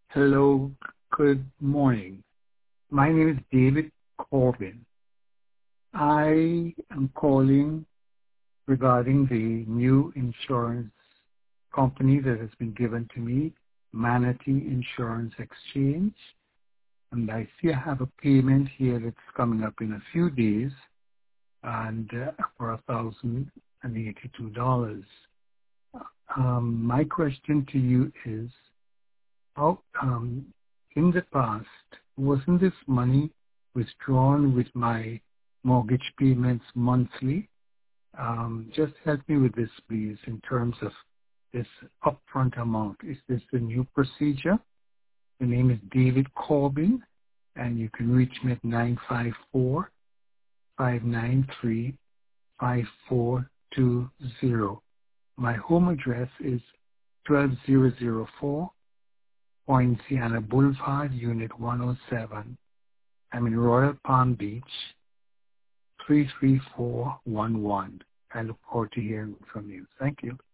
Hello, good morning. My name is David Corbin. I am calling regarding the new insurance company that has been given to me, Manatee Insurance Exchange. And I see I have a payment here that's coming up in a few days and for $1,082. My question to you is, how in the past, wasn't this money withdrawn with my mortgage payments monthly? Just help me with this, please, in terms of this upfront amount. Is this the new procedure? The name is David Corbin, and you can reach me at 954-593-5420. My home address is 12004 Poinciana Boulevard, Unit 107. I'm in Royal Palm Beach, 33411. I look forward to hearing from you. Thank you.